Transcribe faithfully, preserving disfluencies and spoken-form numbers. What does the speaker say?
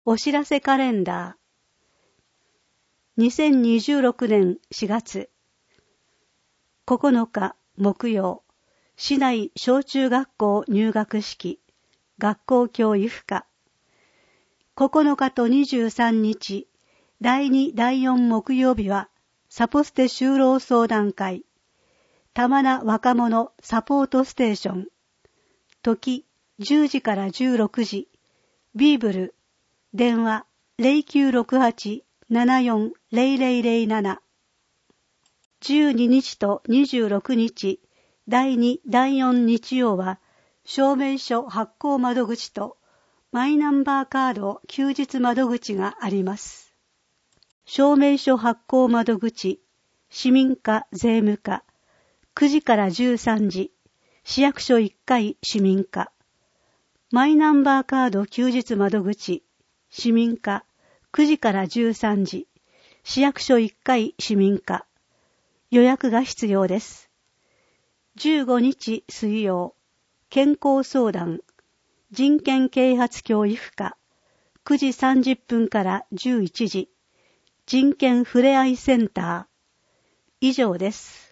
お知らせカレンダー。にせんにじゅうろくねんしがつここのか木曜、市内小中学校入学式、学校教諭科。ここのかとにじゅうさんにち、だいにだいよん木曜日は、サポステ就労相談会、玉名若者サポートステーション。時じゅうじからじゅうろくじ、ビーブル、電話 ゼロきゅうろくはち ななよん ゼロゼロゼロなな。じゅうににちとにじゅうろくにち、だいにだいよん日曜は、証明書発行窓口とマイナンバーカード休日窓口があります。証明書発行窓口、市民課税務課、くじからじゅうさんじ、市役所いっかい市民課。マイナンバーカード休日窓口、市民課、くじからじゅうさんじ、市役所いっかい市民課。予約が必要です。じゅうごにち水曜、健康相談、人権啓発教育課、くじさんじゅっぷんからじゅういちじ、人権ふれあいセンター。以上です。